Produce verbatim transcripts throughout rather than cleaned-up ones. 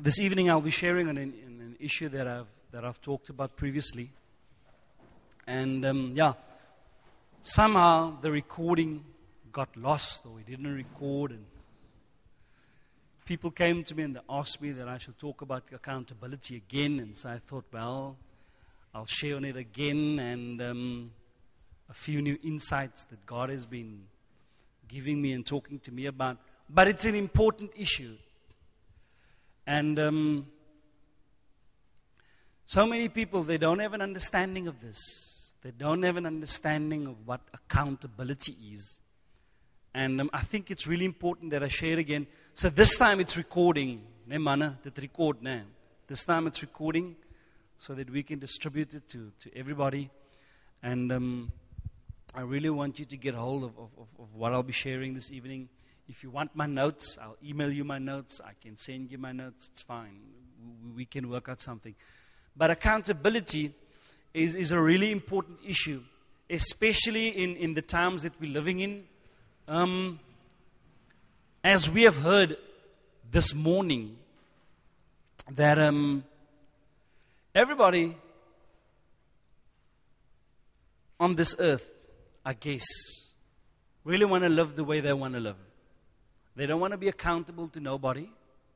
This evening I'll be sharing on an, an issue that I've that I've talked about previously. And um, yeah, somehow the recording got lost, or we didn't record, and people came to me and they asked me that I should talk about accountability again. And so I thought, well, I'll share on it again, and um, a few new insights that God has been giving me and talking to me about. But it's an important issue. And um, so many people, they don't have an understanding of this. They don't have an understanding of what accountability is. And um, I think it's really important that I share again. So this time it's recording. Ne manne, dit record ne. This time it's recording so that we can distribute it to, to everybody. And um, I really want you to get hold of, of, of what I'll be sharing this evening. If you want my notes, I'll email you my notes. I can send you my notes. It's fine. We, we can work out something. But accountability is, is a really important issue, especially in, in the times that we're living in. Um, as we have heard this morning, that um, everybody on this earth, I guess, really want to live the way they want to live. They don't want to be accountable to nobody.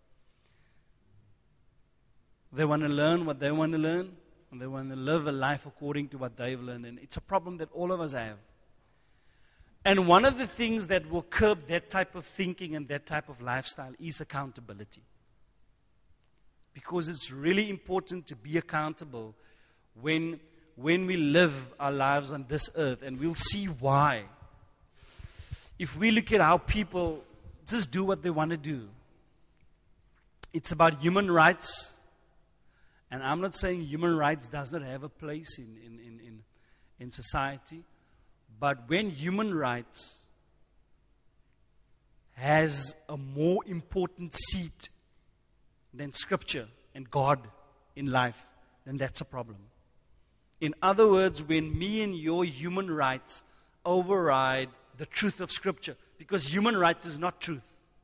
They want to learn what they want to learn, and they want to live a life according to what they've learned. And it's a problem that all of us have. And one of the things that will curb that type of thinking and that type of lifestyle is accountability. Because it's really important to be accountable when, when we live our lives on this earth, and we'll see why. If we look at how people just do what they want to do. It's about human rights. And I'm not saying human rights does not have a place in, in, in, in, in society. But when human rights has a more important seat than Scripture and God in life, then that's a problem. In other words, when me and your human rights override the truth of Scripture, because human rights is not truth.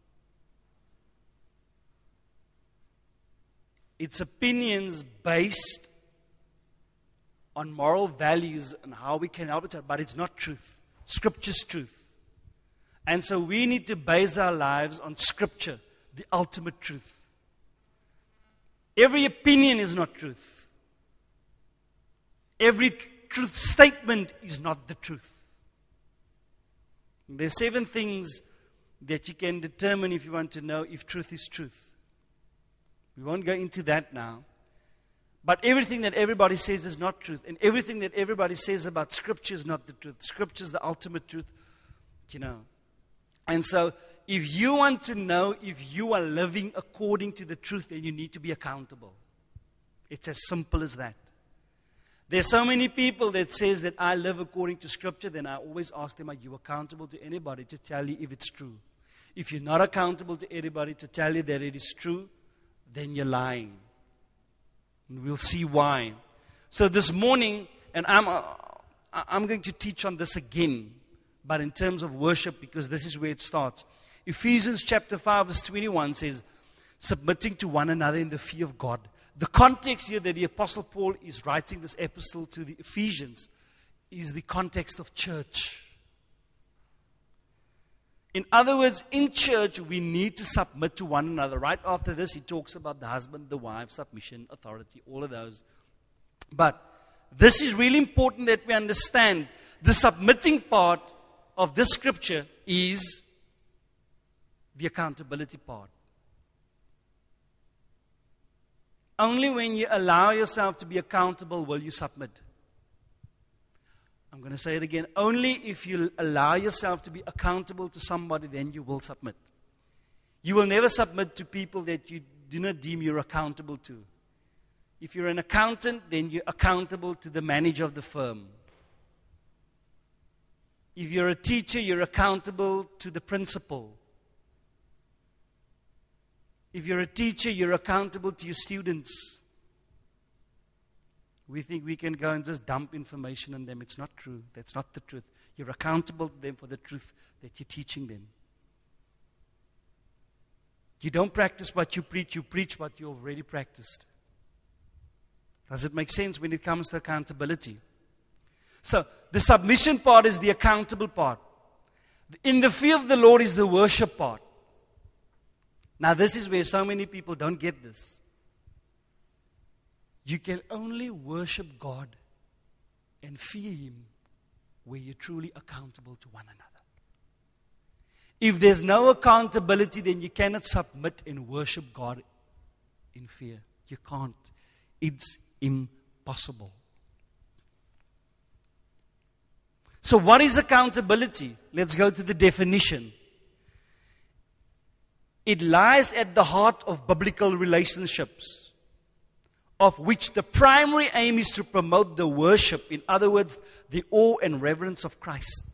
It's opinions based on moral values and how we can help it, but it's not truth. Scripture's truth. And so we need to base our lives on Scripture, the ultimate truth. Every opinion is not truth. Every truth statement is not the truth. There's seven things that you can determine if you want to know if truth is truth. We won't go into that now. But everything that everybody says is not truth. And everything that everybody says about Scripture is not the truth. Scripture is the ultimate truth, you know. And so, if you want to know if you are living according to the truth, then you need to be accountable. It's as simple as that. There's so many people that says that I live according to Scripture, then I always ask them, are you accountable to anybody to tell you if it's true? If you're not accountable to anybody to tell you that it is true, then you're lying. And we'll see why. So this morning, and I'm, uh, I'm going to teach on this again, but in terms of worship, because this is where it starts. Ephesians chapter five verse twenty-one says, submitting to one another in the fear of God. The context here that the Apostle Paul is writing this epistle to the Ephesians is the context of church. In other words, in church, we need to submit to one another. Right after this, he talks about the husband, the wife, submission, authority, all of those. But this is really important that we understand. The submitting part of this scripture is the accountability part. Only when you allow yourself to be accountable will you submit. I'm going to say it again. Only if you allow yourself to be accountable to somebody, then you will submit. You will never submit to people that you do not deem you're accountable to. If you're an accountant, then you're accountable to the manager of the firm. If you're a teacher, you're accountable to the principal. If you're a teacher, you're accountable to your students. We think we can go and just dump information on them. It's not true. That's not the truth. You're accountable to them for the truth that you're teaching them. You don't practice what you preach, you preach what you already practiced. Does it make sense when it comes to accountability? So, the submission part is the accountable part. In the fear of the Lord is the worship part. Now, this is where so many people don't get this. You can only worship God and fear Him where you're truly accountable to one another. If there's no accountability, then you cannot submit and worship God in fear. You can't. It's impossible. So what is accountability? Let's go to the definition. It lies at the heart of biblical relationships, of which the primary aim is to promote the worship, in other words, the awe and reverence of Christ.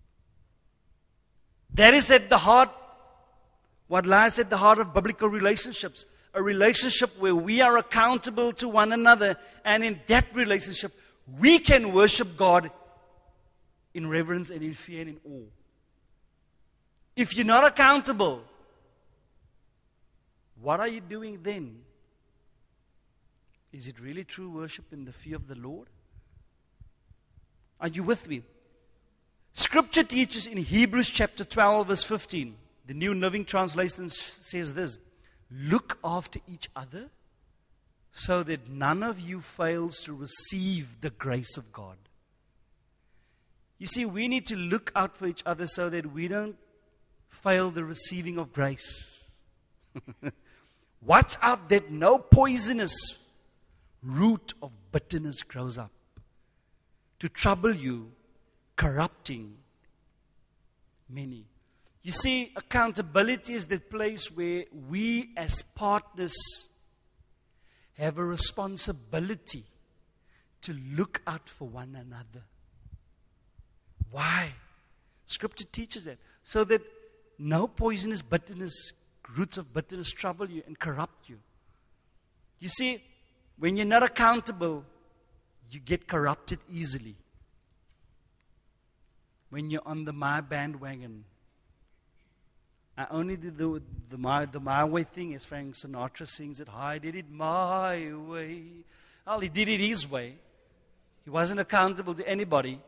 That is at the heart, what lies at the heart of biblical relationships. A relationship where we are accountable to one another, and in that relationship, we can worship God in reverence and in fear and in awe. If you're not accountable, what are you doing then? Is it really true worship in the fear of the Lord? Are you with me? Scripture teaches in Hebrews chapter twelve, verse fifteen. The New Living Translation says this: look after each other so that none of you fails to receive the grace of God. You see, we need to look out for each other so that we don't fail the receiving of grace. Watch out that no poisonous root of bitterness grows up to trouble you, corrupting many. You see, accountability is the place where we as partners have a responsibility to look out for one another. Why? Scripture teaches that. So that no poisonous bitterness, roots of bitterness trouble you and corrupt you. You see, when you're not accountable, you get corrupted easily. When you're on the my bandwagon, I only did the, the, my, the my way thing, as Frank Sinatra sings it. I did it my way. Well, he did it his way. He wasn't accountable to anybody.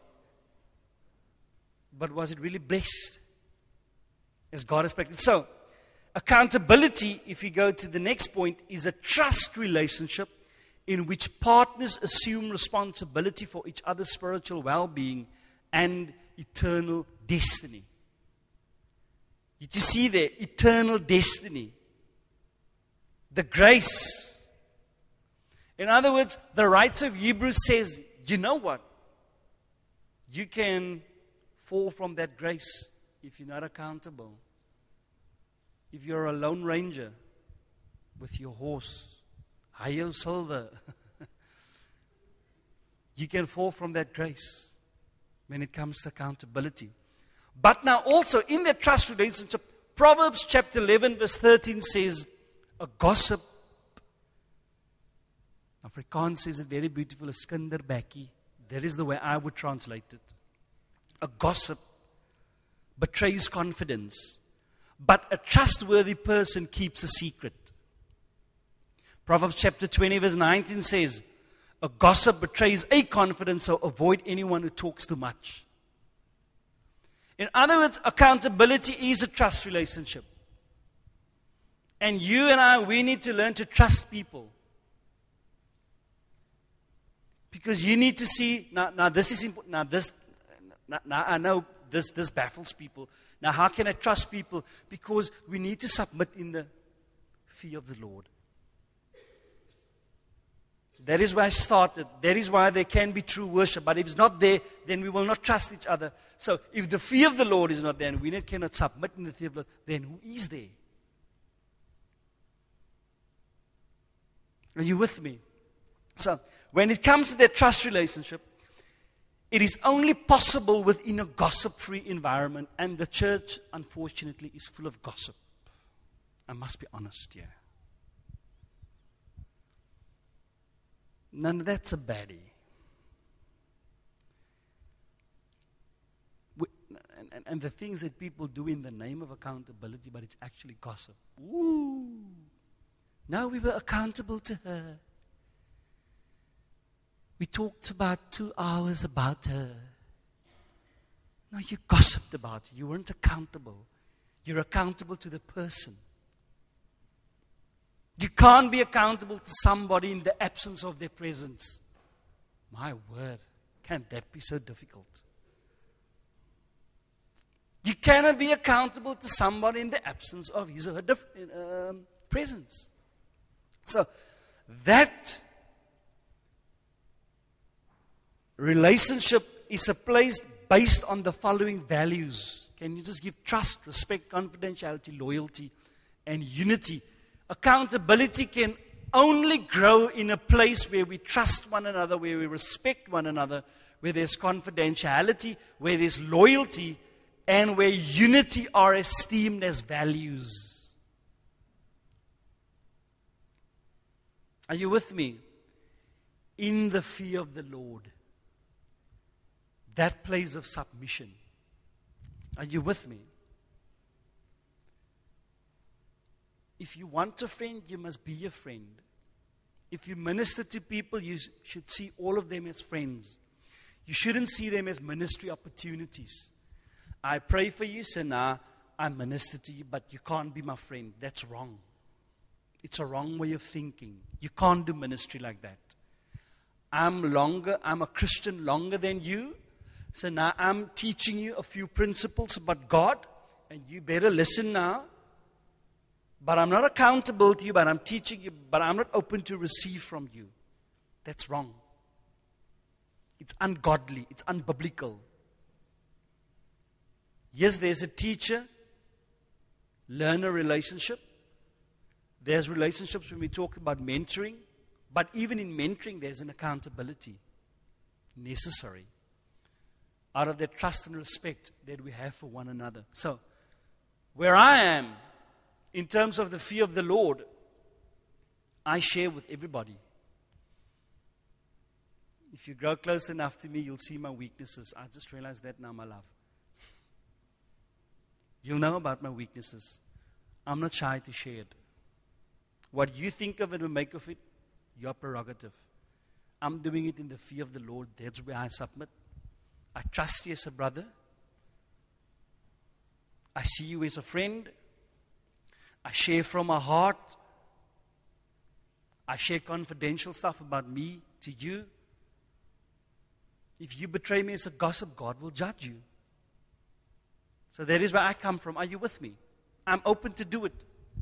But was it really blessed as God expected? So, accountability, if you go to the next point, is a trust relationship in which partners assume responsibility for each other's spiritual well-being and eternal destiny. Did you see there? Eternal destiny. The grace. In other words, the writer of Hebrews says, you know what? You can fall from that grace if you're not accountable. If you're a lone ranger with your horse, Hayo Silver, you can fall from that grace when it comes to accountability. But now also in that trust relationship, Proverbs chapter eleven verse thirteen says, a gossip, Afrikaans says it very beautiful, a skinderbekkie. That is the way I would translate it. A gossip betrays confidence, but a trustworthy person keeps a secret. Proverbs chapter twenty verse nineteen says, a gossip betrays a confidence, so avoid anyone who talks too much. In other words, accountability is a trust relationship. And you and I, we need to learn to trust people. Because you need to see, now, now this is important, now this, now, now I know this, this baffles people. Now how can I trust people? Because we need to submit in the fear of the Lord. That is why I started. That is why there can be true worship. But if it's not there, then we will not trust each other. So if the fear of the Lord is not there, and we cannot submit in the fear of the Lord, then who is there? Are you with me? So when it comes to that trust relationship, it is only possible within a gossip-free environment. And the church, unfortunately, is full of gossip. I must be honest here. None of that's a baddie. We, and, and the things that people do in the name of accountability, but it's actually gossip. Ooh. Now we were accountable to her. We talked about two hours about her. No, you gossiped about her. You weren't accountable. You're accountable to the person. You can't be accountable to somebody in the absence of their presence. My word, can that be so difficult? You cannot be accountable to somebody in the absence of his or her dif- um, presence. So, that relationship is a place based on the following values. Can you just give trust, respect, confidentiality, loyalty, and unity? Accountability can only grow in a place where we trust one another, where we respect one another, where there's confidentiality, where there's loyalty, and where unity are esteemed as values. Are you with me? In the fear of the Lord. That place of submission. Are you with me? If you want a friend, you must be a friend. If you minister to people, you should see all of them as friends. You shouldn't see them as ministry opportunities. I pray for you, so now I minister to you, but you can't be my friend. That's wrong. It's a wrong way of thinking. You can't do ministry like that. I'm longer, I'm a Christian longer than you, so now I'm teaching you a few principles about God, and you better listen now. But I'm not accountable to you, but I'm teaching you, but I'm not open to receive from you. That's wrong. It's ungodly. It's unbiblical. Yes, there's a teacher-learner relationship. There's relationships when we talk about mentoring. But even in mentoring, there's an accountability necessary out of that trust and respect that we have for one another. So, where I am, in terms of the fear of the Lord, I share with everybody. If you grow close enough to me, you'll see my weaknesses. I just realized that now, my love. You'll know about my weaknesses. I'm not shy to share it. What you think of it or make of it, your prerogative. I'm doing it in the fear of the Lord. That's where I submit. I trust you as a brother. I see you as a friend. I share from my heart. I share confidential stuff about me to you. If you betray me as a gossip, God will judge you. So that is where I come from. Are you with me? I'm open to do it.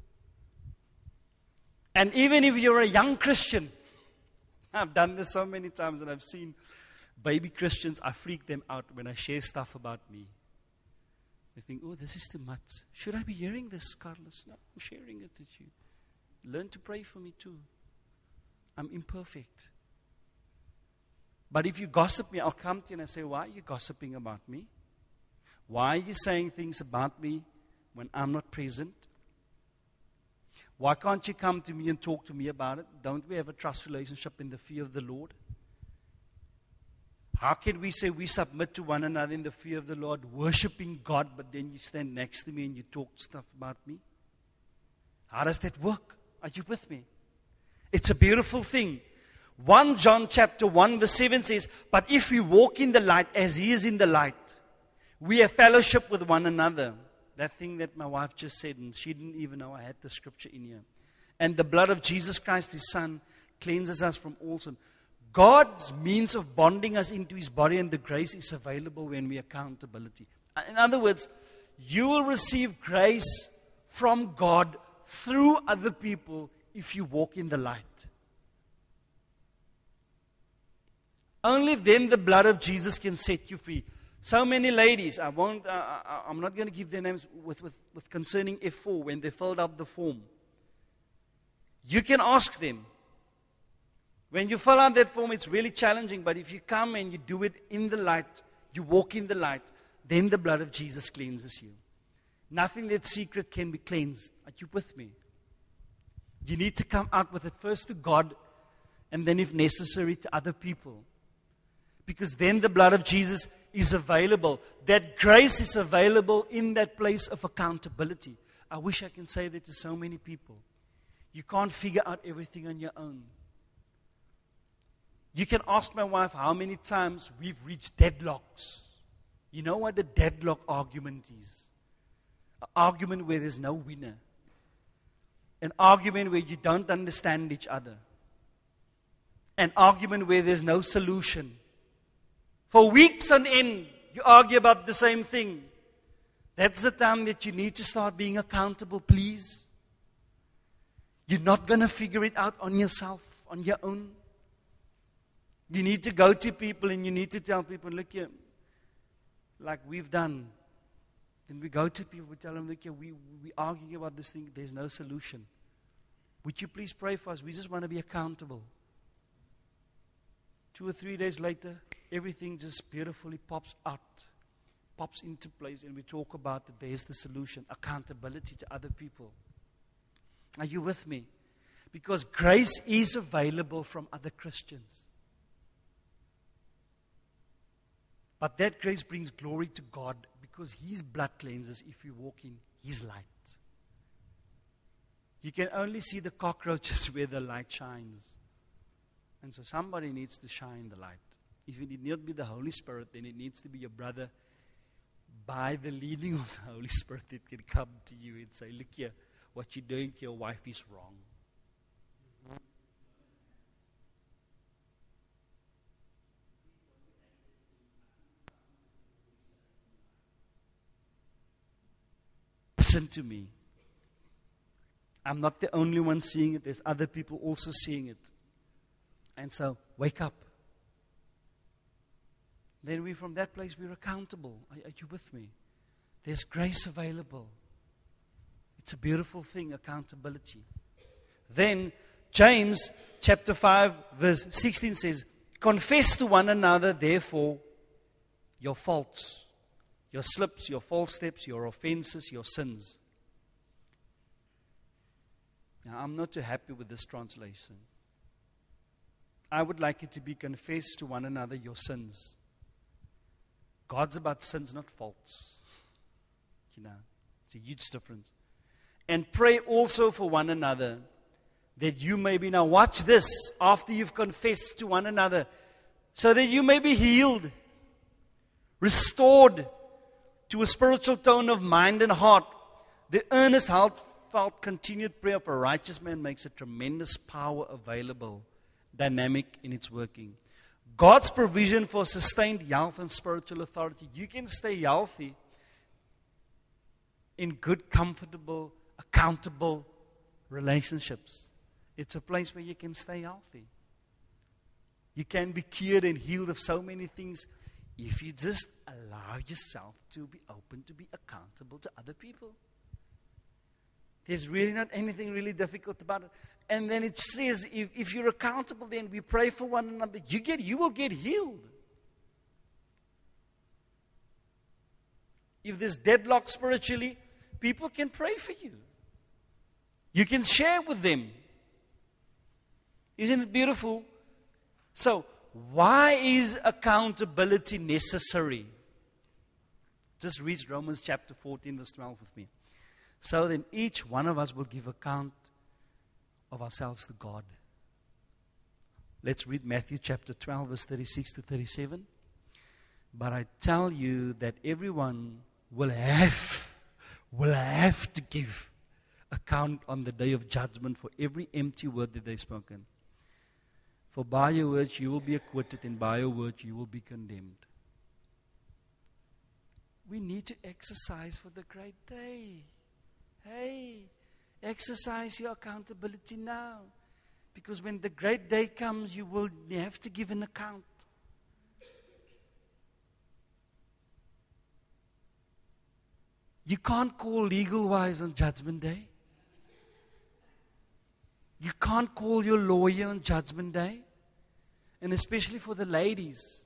And even if you're a young Christian, I've done this so many times and I've seen baby Christians, I freak them out when I share stuff about me. They think, oh, this is too much. Should I be hearing this, Carlos? No, I'm sharing it with you. Learn to pray for me too. I'm imperfect. But if you gossip me, I'll come to you and I say, why are you gossiping about me? Why are you saying things about me when I'm not present? Why can't you come to me and talk to me about it? Don't we have a trust relationship in the fear of the Lord? How can we say we submit to one another in the fear of the Lord, worshiping God, but then you stand next to me and you talk stuff about me? How does that work? Are you with me? It's a beautiful thing. First John chapter one verse seven says, but if we walk in the light as He is in the light, we have fellowship with one another. That thing that my wife just said, and she didn't even know I had the scripture in here. And the blood of Jesus Christ, His Son, cleanses us from all sin. God's means of bonding us into His body and the grace is available when we accountability. In other words, you will receive grace from God through other people if you walk in the light. Only then the blood of Jesus can set you free. So many ladies, I won't, uh, I, I'm not going to give their names with, with, with concerning F four when they filled out the form. You can ask them. When you fill out that form, it's really challenging, but if you come and you do it in the light, you walk in the light, then the blood of Jesus cleanses you. Nothing that's secret can be cleansed. Are you with me? You need to come out with it first to God, and then if necessary to other people. Because then the blood of Jesus is available. That grace is available in that place of accountability. I wish I can say that to so many people. You can't figure out everything on your own. You can ask my wife how many times we've reached deadlocks. You know what a deadlock argument is? An argument where there's no winner. An argument where you don't understand each other. An argument where there's no solution. For weeks on end, you argue about the same thing. That's the time that you need to start being accountable, please. You're not going to figure it out on yourself, on your own. You need to go to people and you need to tell people, look here, like we've done. Then we go to people, we tell them, look here, we, we arguing about this thing, there's no solution. Would you please pray for us? We just want to be accountable. Two or three days later, everything just beautifully pops out, pops into place, and we talk about that there's the solution, accountability to other people. Are you with me? Because grace is available from other Christians. But that grace brings glory to God because His blood cleanses if you walk in His light. You can only see the cockroaches where the light shines. And so somebody needs to shine the light. If it need not be the Holy Spirit, then it needs to be your brother. By the leading of the Holy Spirit, it can come to you and say, look here, what you're doing to your wife is wrong. Listen to me. I'm not the only one seeing it. There's other people also seeing it. And so, wake up. Then we, from that place, we're accountable. Are, are you with me? There's grace available. It's a beautiful thing, accountability. Then, James chapter five, verse sixteen says, confess to one another, therefore, your faults, your slips, your false steps, your offenses, your sins. Now, I'm not too happy with this translation. I would like it to be confess to one another your sins. God's about sins, not faults. You know, it's a huge difference. And pray also for one another that you may be, now watch this, after you've confessed to one another, so that you may be healed, restored to a spiritual tone of mind and heart. The earnest, heartfelt, continued prayer of a righteous man makes a tremendous power available, dynamic in its working. God's provision for sustained health and spiritual authority. You can stay healthy in good, comfortable, accountable relationships. It's a place where you can stay healthy. You can be cured and healed of so many things if you just allow yourself to be open to be accountable to other people. There's really not anything really difficult about it. And then it says, if, if you're accountable, then we pray for one another. You get, you will get healed. If there's deadlock spiritually, people can pray for you. You can share with them. Isn't it beautiful? So, why is accountability necessary? Just read Romans chapter fourteen, verse twelve with me. So then each one of us will give account of ourselves to God. Let's read Matthew chapter twelve, verse thirty-six to thirty-seven. But I tell you that everyone will have, will have to give account on the day of judgment for every empty word that they've spoken. For by your words you will be acquitted, and by your words you will be condemned. We need to exercise for the great day. Hey, exercise your accountability now. Because when the great day comes, you will have to give an account. You can't call legal wise on Judgment Day. You can't call your lawyer on Judgment Day. And especially for the ladies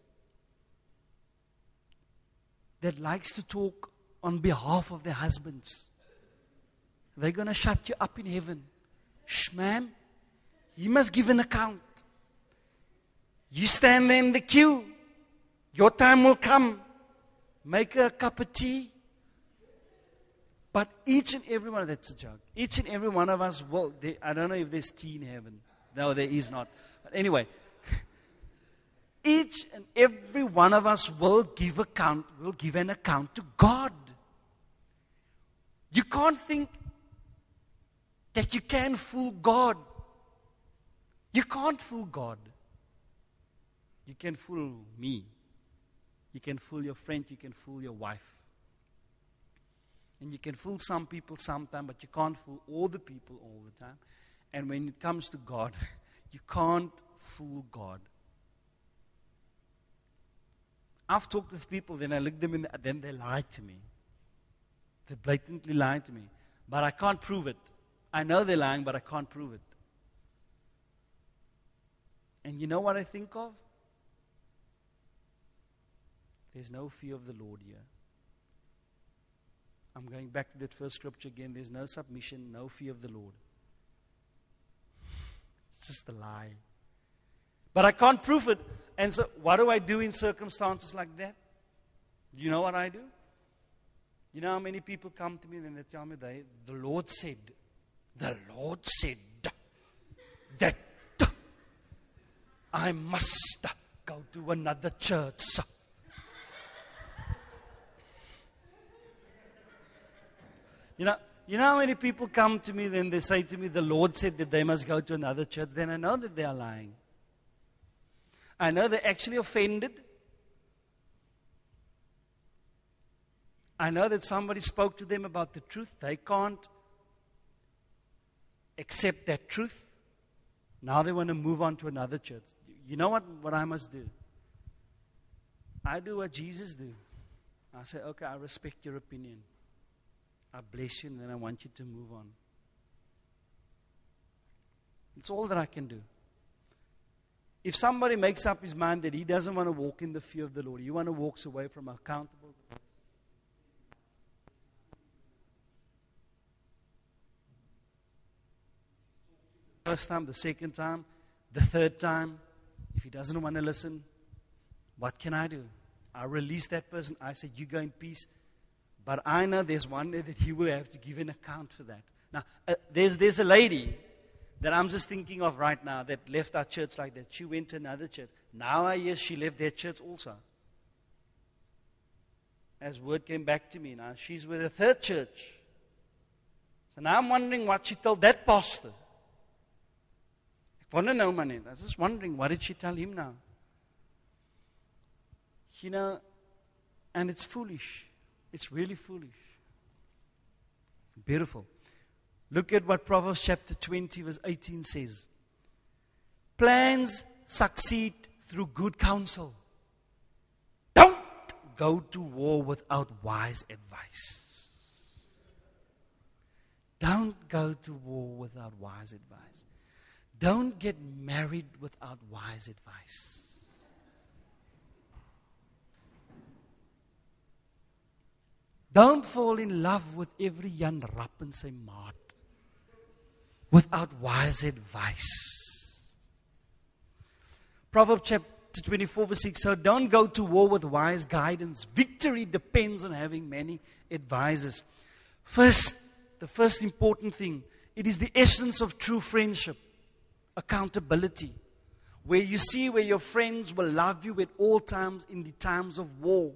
that likes to talk on behalf of their husbands. They're going to shut you up in heaven. Shh, ma'am, you must give an account. You stand there in the queue. Your time will come. make her a cup of tea. But each and every one, that's a joke. Each and every one of us will, they, I don't know if there's tea in heaven. No, there is not. But anyway, each and every one of us will give account, will give an account to God. You can't think that you can fool God. You can't fool God. You can fool me. You can fool your friend. You can fool your wife. And you can fool some people sometime, but you can't fool all the people all the time. And when it comes to God, you can't fool God. I've talked with people, then I look them in the, then they lie to me. They blatantly lie to me. But I can't prove it. I know they're lying, but I can't prove it. And you know what I think of? There's no fear of the Lord here. I'm going back to that first scripture again. There's no submission, no fear of the Lord. It's just a lie. But I can't prove it. And so what do I do in circumstances like that? Do you know what I do? You know how many people come to me and they tell me, they, the Lord said, the Lord said that I must go to another church. You know, you know how many people come to me, then they say to me, the Lord said that they must go to another church. Then I know that they are lying. I know they're actually offended. I know that somebody spoke to them about the truth. They can't accept that truth. Now they want to move on to another church. You know what, what I must do? I do what Jesus did. I say, okay, I respect your opinion. I bless you, and then I want you to move on. It's all that I can do. If somebody makes up his mind that he doesn't want to walk in the fear of the Lord, he want to walk away from accountable. First time, the second time, the third time, if he doesn't want to listen, what can I do? I release that person. I say, you go in peace. But I know there's one day that he will have to give an account for that. Now, uh, there's, there's a lady that I'm just thinking of right now that left our church like that. She went to another church. Now I hear she left their church also. As word came back to me, now she's with a third church. So now I'm wondering what she told that pastor. I want to know, man. I was just wondering, what did she tell him now? You know, and it's foolish. It's really foolish. Beautiful. Look at what Proverbs chapter twenty verse eighteen says. Plans succeed through good counsel. Don't go to war without wise advice. Don't go to war without wise advice. Don't get married without wise advice. Don't fall in love with every Jan Rapp en sy maat without wise advice. Proverbs chapter twenty-four verse six. So don't go to war with wise guidance. Victory depends on having many advisors. First, the first important thing, it is the essence of true friendship. Accountability. Where you see where your friends will love you at all times in the times of war.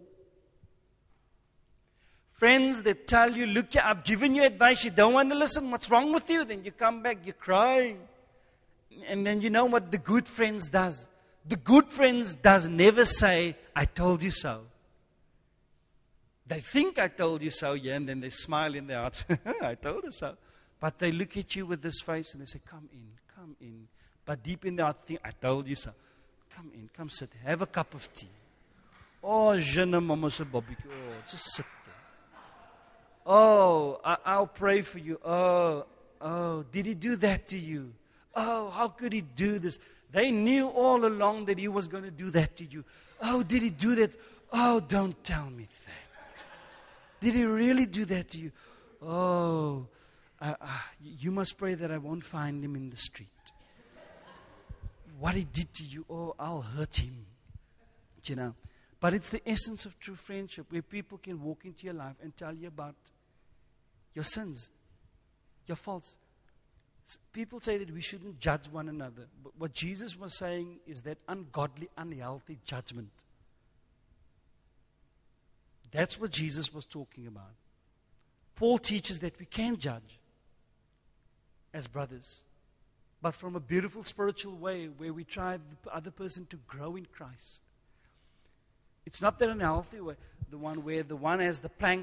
Friends that tell you, look, I've given you advice, you don't want to listen, what's wrong with you? Then you come back, you're crying. And then you know what the good friends does? The good friends does never say, I told you so. They think I told you so, yeah, and then they smile in their heart, I told you so. But they look at you with this face and they say, come in, come in. But deep in their heart, think, I told you so. Come in, come sit, have a cup of tea. Oh, je ne mama se bobbieke. Oh, just sit. Oh, I, I'll pray for you. Oh, oh, did he do that to you? Oh, how could he do this? They knew all along that he was going to do that to you. Oh, did he do that? Oh, don't tell me that. Did he really do that to you? Oh, uh, uh, you must pray that I won't find him in the street. What he did to you, oh, I'll hurt him. You know. But it's the essence of true friendship, where people can walk into your life and tell you about your sins, your faults. People say that we shouldn't judge one another. But what Jesus was saying is that ungodly, unhealthy judgment. That's what Jesus was talking about. Paul teaches that we can judge as brothers, but from a beautiful spiritual way where we try the other person to grow in Christ. It's not that unhealthy way, the one where the one has the plank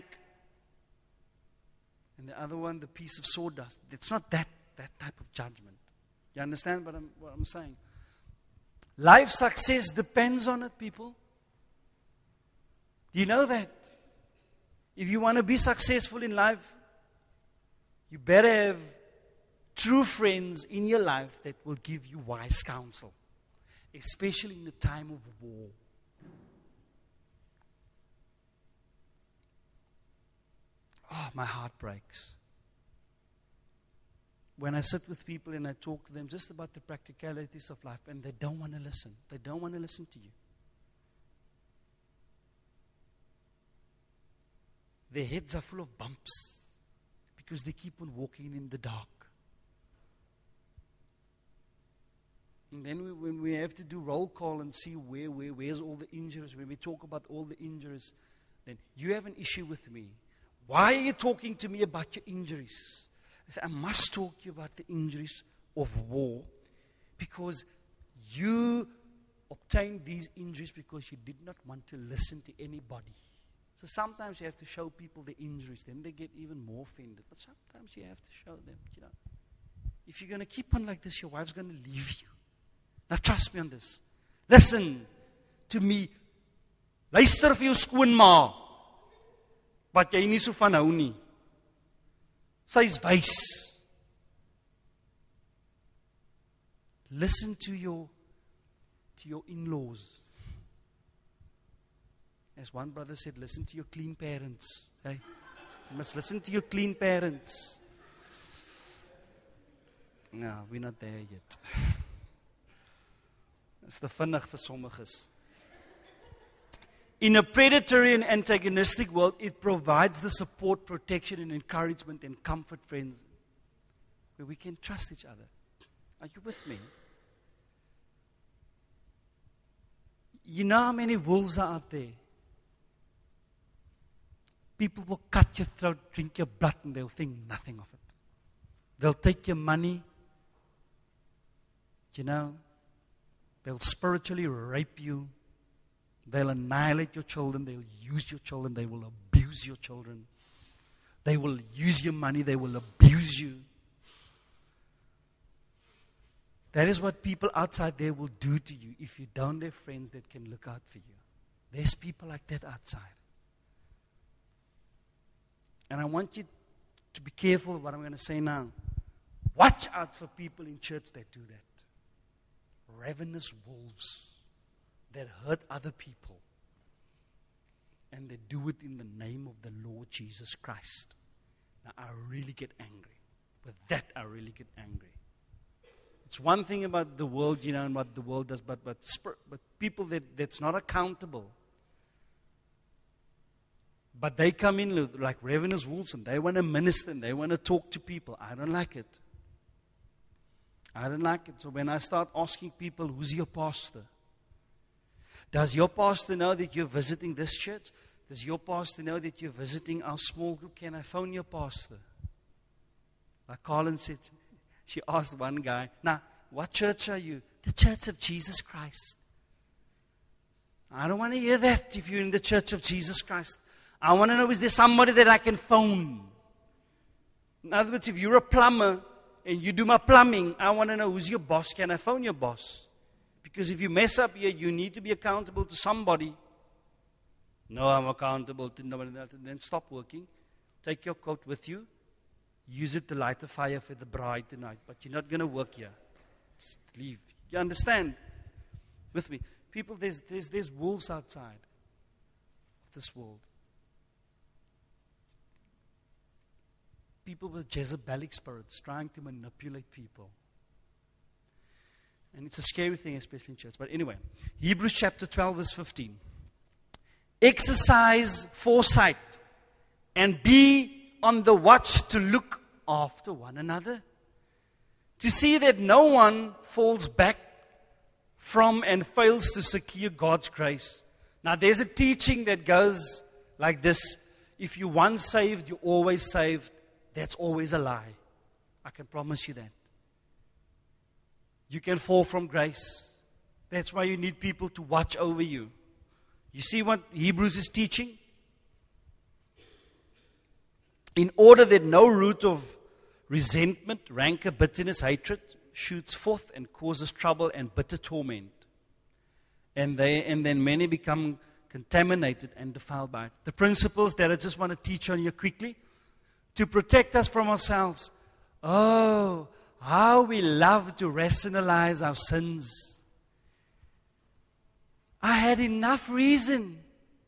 and the other one the piece of sawdust. It's not that, that type of judgment. You understand what I'm, what I'm saying? Life success depends on it, people. Do you know that? If you want to be successful in life, you better have true friends in your life that will give you wise counsel, especially in the time of war. Oh, my heart breaks. When I sit with people and I talk to them just about the practicalities of life, and they don't want to listen. They don't want to listen to you. Their heads are full of bumps because they keep on walking in the dark. And then we, when we have to do roll call and see where, where, where's all the injuries, when we talk about all the injuries, then you have an issue with me. Why are you talking to me about your injuries? I say, I must talk to you about the injuries of war because you obtained these injuries because you did not want to listen to anybody. So sometimes you have to show people the injuries, then they get even more offended. But sometimes you have to show them, you know, if you're going to keep on like this, your wife's going to leave you. Now trust me on this. Listen to me. Luister vir jou skoonma. Wat jy nie so van hou nie. Sy's wys. Listen to your to your in-laws. As one brother said, listen to your clean parents. Hey? You must listen to your clean parents. No, we're not there yet. It's the vinnig vir sommiges. In a predatory and antagonistic world, it provides the support, protection, and encouragement and comfort, friends, where we can trust each other. Are you with me? You know how many wolves are out there? People will cut your throat, drink your blood, and they'll think nothing of it. They'll take your money. You know, they'll spiritually rape you. They'll annihilate your children. They'll use your children. They will abuse your children. They will use your money. They will abuse you. That is what people outside there will do to you if you don't have friends that can look out for you. There's people like that outside. And I want you to be careful of what I'm going to say now. Watch out for people in church that do that. Ravenous wolves that hurt other people. And they do it in the name of the Lord Jesus Christ. Now, I really get angry. With that, I really get angry. It's one thing about the world, you know, and what the world does, but but, but people that, that's not accountable. But they come in like ravenous wolves and they want to minister and they want to talk to people. I don't like it. I don't like it. So when I start asking people, who's your pastor? Does your pastor know that you're visiting this church? Does your pastor know that you're visiting our small group? Can I phone your pastor? Like Colin said, she asked one guy, now, what church are you? The Church of Jesus Christ. I don't want to hear that if you're in the Church of Jesus Christ. I want to know, is there somebody that I can phone? In other words, if you're a plumber and you do my plumbing, I want to know, who's your boss? Can I phone your boss? Because if you mess up here, you need to be accountable to somebody. No, I'm accountable to nobody. Then stop working. Take your coat with you. Use it to light a fire for the bride tonight. But you're not going to work here. Just leave. You understand? With me. People, there's, there's, there's wolves outside of this world. People with Jezebelic spirits trying to manipulate people. And it's a scary thing, especially in church. But anyway, Hebrews chapter twelve, verse fifteen. exercise foresight and be on the watch to look after one another. To see that no one falls back from and fails to secure God's grace. Now there's a teaching that goes like this: if you're once saved, you're always saved. That's always a lie. I can promise you that. You can fall from grace. That's why you need people to watch over you. You see what Hebrews is teaching? In order that no root of resentment, rancor, bitterness, hatred shoots forth and causes trouble and bitter torment. And they and then many become contaminated and defiled by it. The principles that I just want to teach on you quickly to protect us from ourselves. Oh, how we love to rationalize our sins. I had enough reason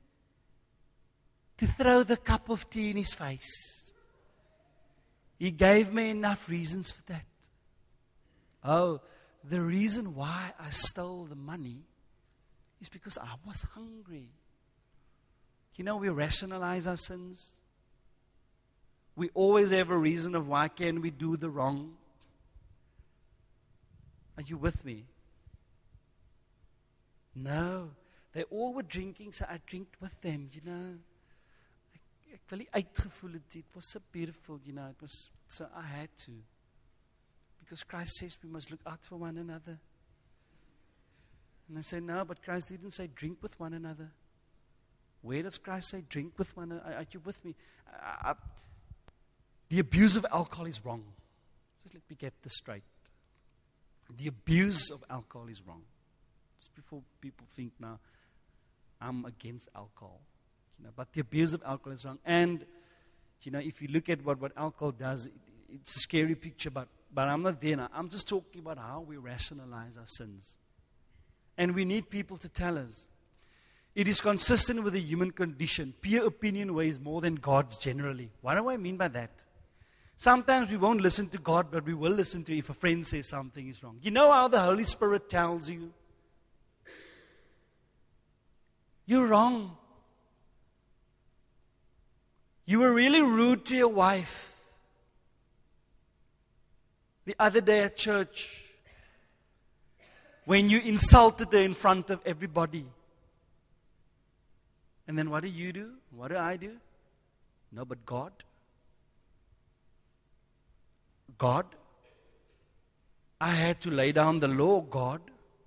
to throw the cup of tea in his face. He gave me enough reasons for that. Oh, the reason why I stole the money is because I was hungry. You know, we rationalize our sins. We always have a reason of why can we do the wrong. Are you with me? No. They all were drinking, so I drank with them, you know. Ek wil nie uitgevoel het. It was so beautiful, you know. It was, so I had to. Because Christ says we must look out for one another. And I say, no, but Christ didn't say drink with one another. Where does Christ say drink with one another? Are you with me? I, I, the abuse of alcohol is wrong. Just let me get this straight. The abuse of alcohol is wrong. Just before people think now, I'm against alcohol. You know, but the abuse of alcohol is wrong. And, you know, if you look at what, what alcohol does, it, it's a scary picture, but, but I'm not there now. I'm just talking about how we rationalize our sins. And we need people to tell us. It is consistent with the human condition. Peer opinion weighs more than God's generally. What do I mean by that? Sometimes we won't listen to God, but we will listen to if a friend says something is wrong. You know how the Holy Spirit tells you? You're wrong. You were really rude to your wife. The other day at church, when you insulted her in front of everybody. And then what do you do? What do I do? No, but God. God. I had to lay down the law, God.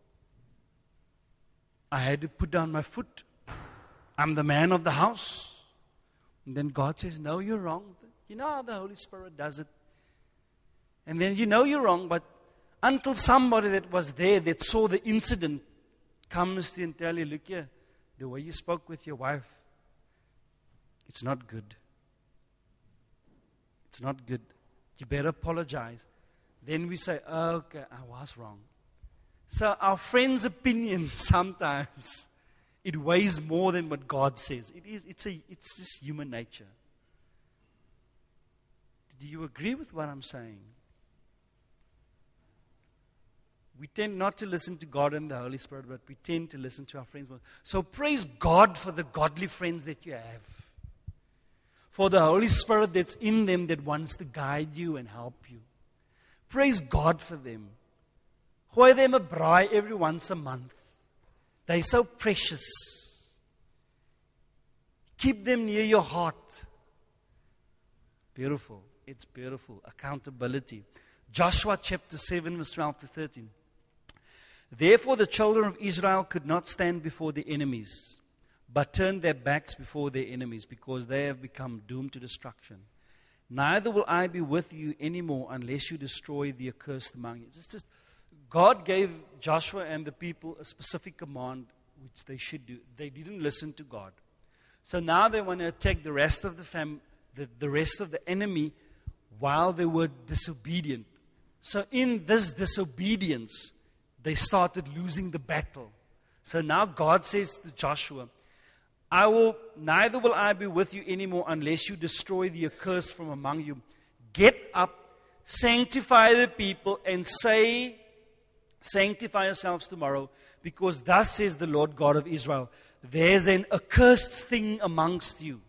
I had to put down my foot. I'm the man of the house. And then God says, no, you're wrong. You know how the Holy Spirit does it. And then you know you're wrong, but until somebody that was there that saw the incident comes to you and tell you, look here, the way you spoke with your wife, it's not good. It's not good. You better apologize. Then we say, oh, okay, I was wrong. So our friend's opinion sometimes, it weighs more than what God says. It is, it's, a, it's just human nature. Do you agree with what I'm saying? We tend not to listen to God and the Holy Spirit, but we tend to listen to our friends. So praise God for the godly friends that you have. For the Holy Spirit that's in them that wants to guide you and help you. Praise God for them. Gooi them a braai every once a month. They're so precious. Keep them near your heart. Beautiful. It's beautiful. Accountability. Joshua chapter seven, verse twelve to thirteen. Therefore the children of Israel could not stand before the enemies, but turned their backs before their enemies, because they have become doomed to destruction. Neither will I be with you anymore unless you destroy the accursed among you. It's just, God gave Joshua and the people a specific command which they should do. They didn't listen to God. So now they want to attack the rest of the fam, the, the rest of the enemy while they were disobedient. So in this disobedience, they started losing the battle. So now God says to Joshua, I will, neither will I be with you anymore unless you destroy the accursed from among you. Get up, sanctify the people, and say, sanctify yourselves tomorrow, because thus says the Lord God of Israel, there's an accursed thing amongst you.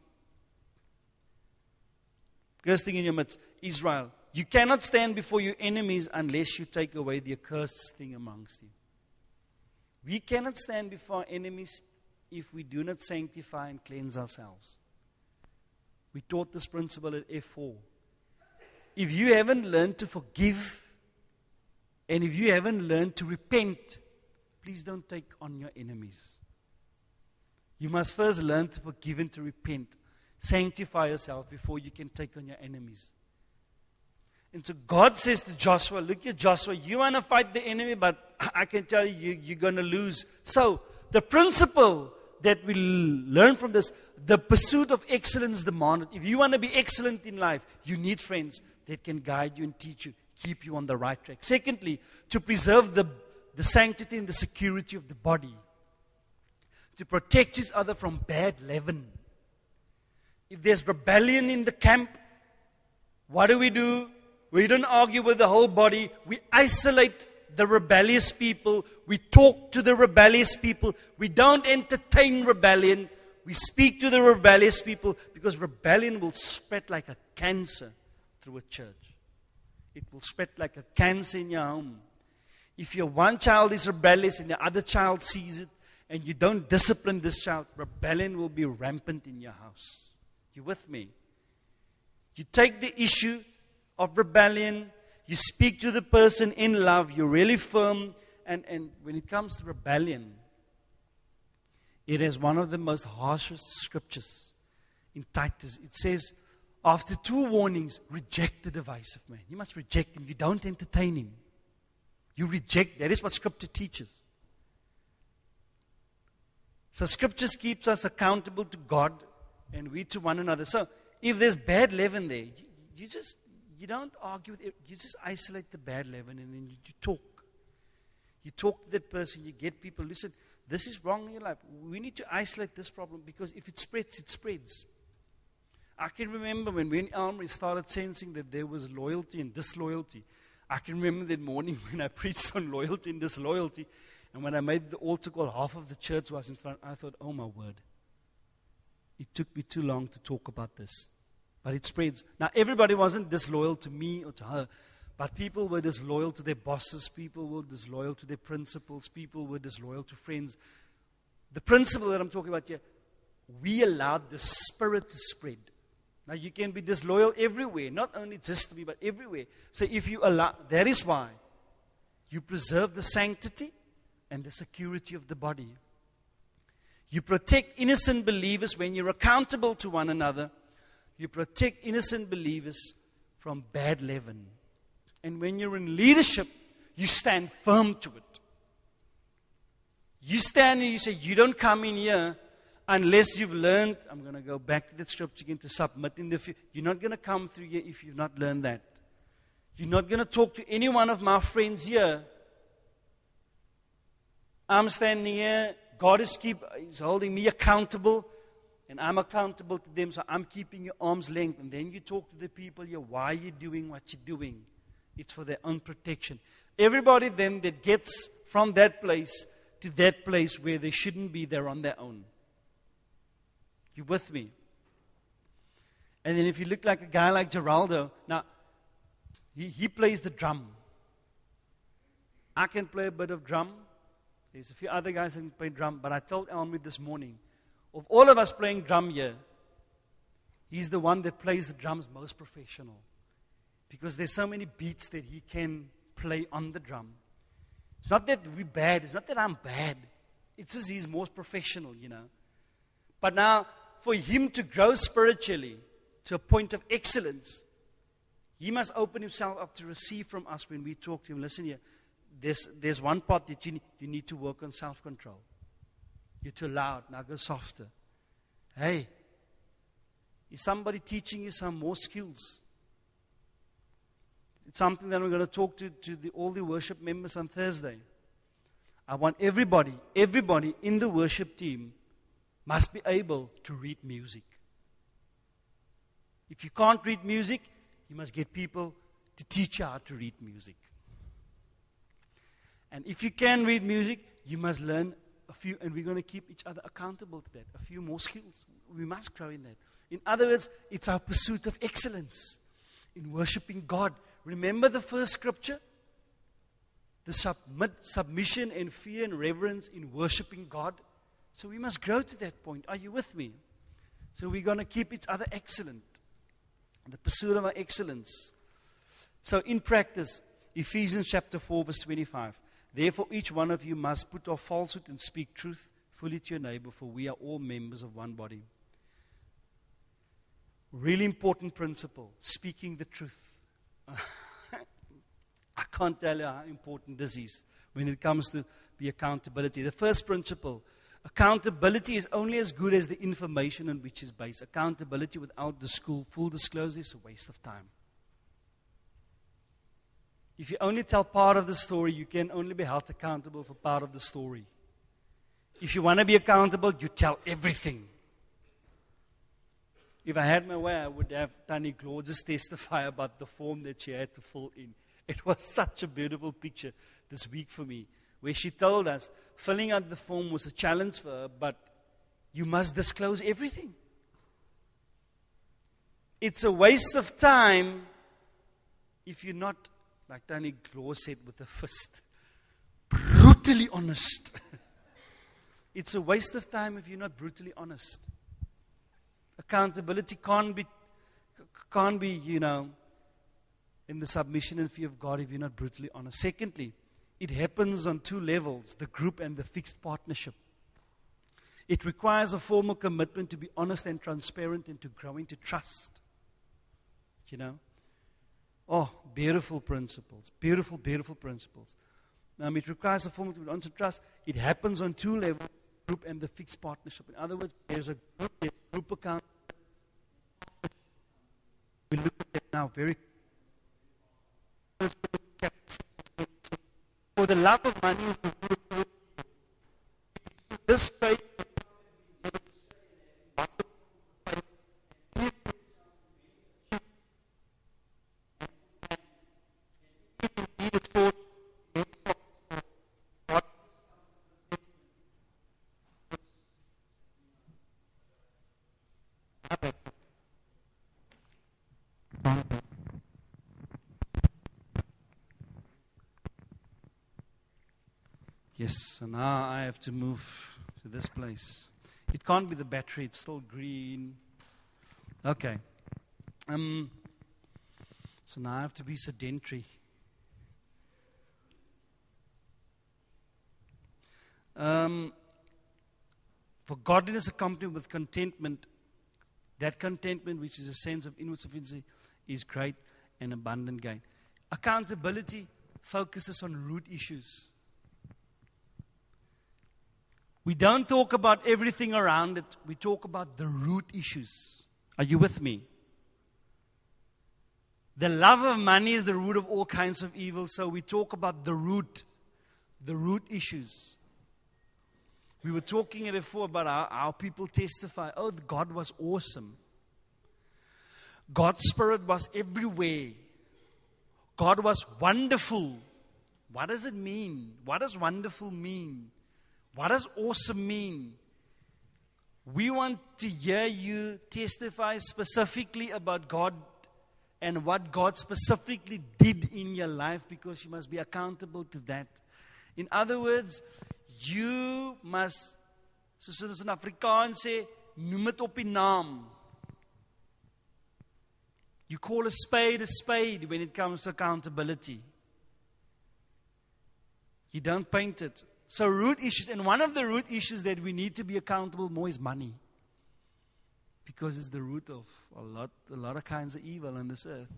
Accursed thing in your midst, Israel. You cannot stand before your enemies unless you take away the accursed thing amongst you. We cannot stand before our enemies if we do not sanctify and cleanse ourselves. We taught this principle at F four. If you haven't learned to forgive, and if you haven't learned to repent, please don't take on your enemies. You must first learn to forgive and to repent. Sanctify yourself before you can take on your enemies. And so God says to Joshua, look at Joshua, you want to fight the enemy, but I can tell you, you you're going to lose. So, the principle that we learn from this, the pursuit of excellence demanded. If you want to be excellent in life, you need friends that can guide you and teach you, keep you on the right track. Secondly, to preserve the, the sanctity and the security of the body. To protect each other from bad leaven. If there's rebellion in the camp, what do we do? We don't argue with the whole body. We isolate the rebellious people. We talk to the rebellious people. We don't entertain rebellion. We speak to the rebellious people because rebellion will spread like a cancer through a church. It will spread like a cancer in your home. If your one child is rebellious and the other child sees it and you don't discipline this child, rebellion will be rampant in your house. You with me? You take the issue of rebellion, you speak to the person in love, you're really firm, and, and when it comes to rebellion, it is one of the most harshest scriptures in Titus. It says, after two warnings, reject the device of man. You must reject him. You don't entertain him. You reject. That is what Scripture teaches. So Scripture keeps us accountable to God and we to one another. So if there's bad leaven there, you, you just you don't argue with it. You just isolate the bad leaven and then you, you talk. You talk to that person. You get people. Listen, this is wrong in your life. We need to isolate this problem because if it spreads, it spreads. I can remember when we in Elmry started sensing that there was loyalty and disloyalty. I can remember that morning when I preached on loyalty and disloyalty. And when I made the altar call, half of the church was in front. I thought, oh my word. It took me too long to talk about this. But it spreads. Now, everybody wasn't disloyal to me or to her. But people were disloyal to their bosses. People were disloyal to their principals. People were disloyal to friends. The principle that I'm talking about here, we allowed the spirit to spread. Now, you can be disloyal everywhere. Not only just to me, but everywhere. So if you allow, that is why you preserve the sanctity and the security of the body. You protect innocent believers when you're accountable to one another. You protect innocent believers from bad leaven. And when you're in leadership, you stand firm to it. You stand and you say, you don't come in here unless you've learned. I'm going to go back to that scripture again, to submit in the fear. You're not going to come through here if you've not learned that. You're not going to talk to any one of my friends here. I'm standing here. God is keep is holding me accountable. And I'm accountable to them. So I'm keeping your arm's length. And then you talk to the people here. Why are you doing what you're doing? It's for their own protection. Everybody then that gets from that place to that place where they shouldn't be, they're on their own. You with me? And then if you look like a guy like Geraldo, now, he, he plays the drum. I can play a bit of drum. There's a few other guys that can play drum. But I told Elmi this morning, of all of us playing drum here, he's the one that plays the drums most professional. Because there's so many beats that he can play on the drum. It's not that we're bad. It's not that I'm bad. It's just he's more professional, you know. But now, for him to grow spiritually to a point of excellence, he must open himself up to receive from us when we talk to him. Listen here, there's, there's one part that you need, you need to work on self-control. You're too loud. Now go softer. Hey, is somebody teaching you some more skills? It's something that we're going to talk to, to the, all the worship members on Thursday. I want everybody, everybody in the worship team must be able to read music. If you can't read music, you must get people to teach you how to read music. And if you can read music, you must learn a few, and we're going to keep each other accountable to that. A few more skills. We must grow in that. In other words, it's our pursuit of excellence in worshiping God. Remember the first scripture? The submit, submission and fear and reverence in worshiping God. So we must grow to that point. Are you with me? So we're going to keep each other excellent. The pursuit of our excellence. So in practice, Ephesians chapter four verse twenty-five. Therefore each one of you must put off falsehood and speak truth fully to your neighbor, for we are all members of one body. Really important principle, speaking the truth. I can't tell you how important this is when it comes to the accountability. The first principle, accountability is only as good as the information on which it's based. Accountability without the school full disclosure is a waste of time. If you only tell part of the story, you can only be held accountable for part of the story. If you want to be accountable, you tell everything. If I had my way, I would have Tanny Claude just testify about the form that she had to fill in. It was such a beautiful picture this week for me, where she told us filling out the form was a challenge for her, but you must disclose everything. It's a waste of time if you're not, like Tanny Claude said with a fist, brutally honest. It's a waste of time if you're not brutally honest. Accountability can't be, can't be, you know, in the submission and fear of God if you're not brutally honest. Secondly, it happens on two levels, the group and the fixed partnership. It requires a formal commitment to be honest and transparent and to grow into trust. You know? Oh, beautiful principles. Beautiful, beautiful principles. Um, it requires a formal commitment to trust. It happens on two levels, group and the fixed partnership. In other words, there's a group, there's a group account. We look at that now very for the love of money is the root of this faith. Yes, so now I have to move to this place. It can't be the battery, it's still green. Okay. Um. So now I have to be sedentary. Um, for godliness accompanied with contentment, that contentment, which is a sense of inward sufficiency, is great and abundant gain. Accountability focuses on root issues. We don't talk about everything around it. We talk about the root issues. Are you with me? The love of money is the root of all kinds of evil. So we talk about the root, the root issues. We were talking before about how, how people testify, oh, God was awesome. God's Spirit was everywhere. God was wonderful. What does it mean? What does wonderful mean? What does awesome mean? We want to hear you testify specifically about God and what God specifically did in your life, because you must be accountable to that. In other words, you must, soos ons in Afrikaans sê, noem het op die naam. You call a spade a spade when it comes to accountability. You don't paint it. So root issues, and one of the root issues that we need to be accountable more is money. Because it's the root of a lot, a lot of kinds of evil on this earth.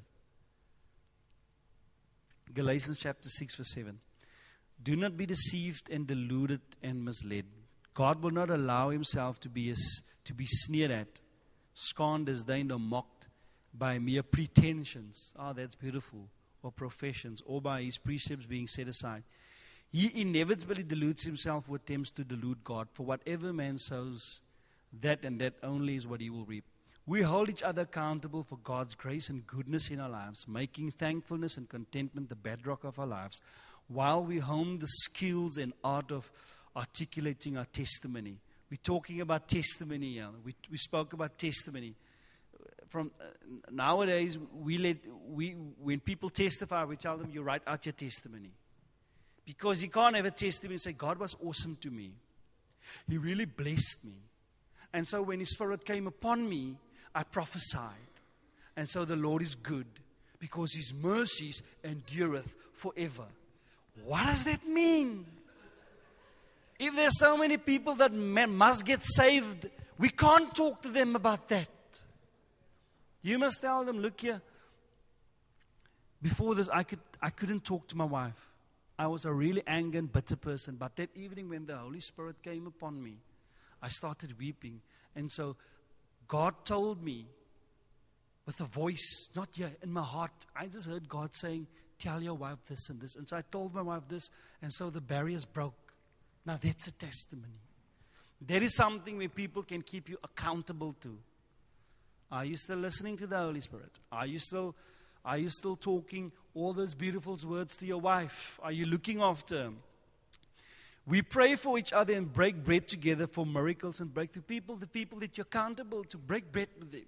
Galatians chapter six verse seven. Do not be deceived and deluded and misled. God will not allow himself to be, a, to be sneered at, scorned, disdained, or mocked by mere pretensions. Oh, that's beautiful. Or professions, or by his precepts being set aside. He inevitably deludes himself who attempts to delude God. For whatever man sows, that and that only is what he will reap. We hold each other accountable for God's grace and goodness in our lives, making thankfulness and contentment the bedrock of our lives, while we hone the skills and art of, articulating our testimony. We're talking about testimony here. We, we spoke about testimony. From uh, nowadays, we let we when people testify, we tell them, you write out your testimony. Because you can't have a testimony and say, God was awesome to me. He really blessed me. And so when His Spirit came upon me, I prophesied. And so the Lord is good, because His mercies endureth forever. What does that mean? If there's so many people that must get saved, we can't talk to them about that. You must tell them, look here. Before this, I could I couldn't talk to my wife. I was a really angry and bitter person. But that evening when the Holy Spirit came upon me, I started weeping. And so God told me with a voice, not here, in my heart. I just heard God saying, tell your wife this and this. And so I told my wife this. And so the barriers broke. Now that's a testimony. There is something where people can keep you accountable to. Are you still listening to the Holy Spirit? Are you still, are you still talking all those beautiful words to your wife? Are you looking after her? We pray for each other and break bread together for miracles and breakthrough. People, the people that you're accountable to, break bread with them.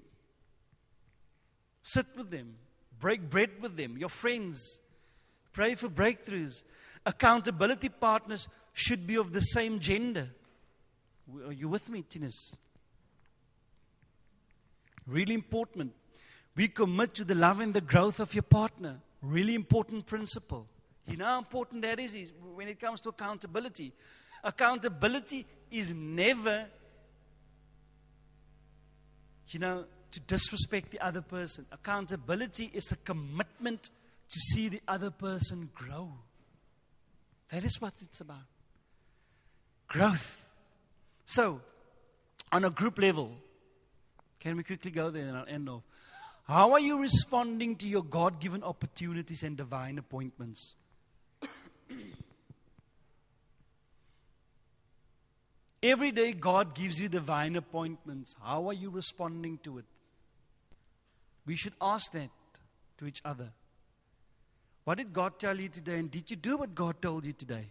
Sit with them. Break bread with them. Your friends. Pray for breakthroughs. Accountability partners should be of the same gender. Are you with me, Tinus? Really important. We commit to the love and the growth of your partner. Really important principle. You know how important that is, is when it comes to accountability. Accountability is never, you know, to disrespect the other person. Accountability is a commitment to see the other person grow. That is what it's about. Growth. So, on a group level, can we quickly go there and I'll end off? How are you responding to your God-given opportunities and divine appointments? Every day God gives you divine appointments. How are you responding to it? We should ask that to each other. What did God tell you today? And did you do what God told you today?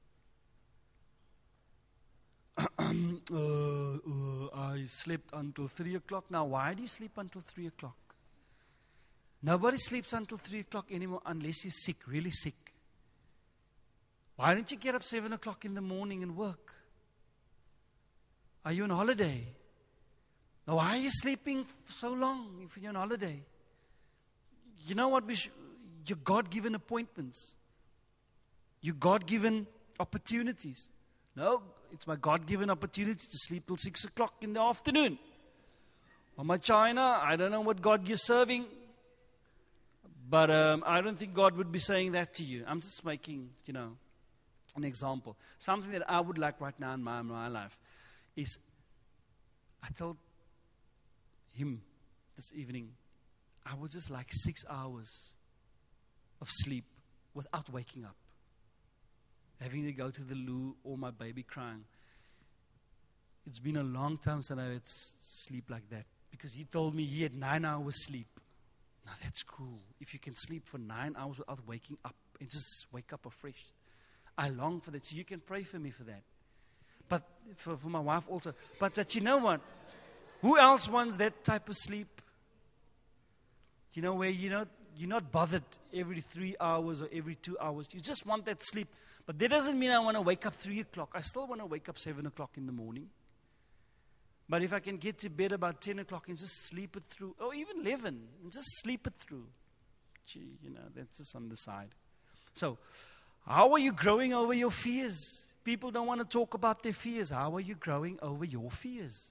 uh, uh, I slept until three o'clock. Now, why do you sleep until three o'clock? Nobody sleeps until three o'clock anymore unless you're sick, really sick. Why don't you get up seven o'clock in the morning and work? Are you on holiday? Now, why are you sleeping so long if you're on holiday? You know what? We sh- your God-given appointments. Your God-given opportunities. No, it's my God-given opportunity to sleep till six o'clock in the afternoon. Mama China, I don't know what God you're serving. But um, I don't think God would be saying that to you. I'm just making, you know, an example. Something that I would like right now in my, my life is, I told him this evening, I would just like six hours of sleep without waking up. Having to go to the loo or my baby crying. It's been a long time since I had sleep like that. Because he told me he had nine hours sleep. Now that's cool. If you can sleep for nine hours without waking up and just wake up afresh. I long for that. So you can pray for me for that. But for, for my wife also. But that you know what? Who else wants that type of sleep? You know, where you know, you're not bothered every three hours or every two hours. You just want that sleep. But that doesn't mean I want to wake up three o'clock. I still want to wake up seven o'clock in the morning. But if I can get to bed about ten o'clock and just sleep it through, or even eleven, and just sleep it through. Gee, you know, that's just on the side. So, how are you growing over your fears? People don't want to talk about their fears. How are you growing over your fears?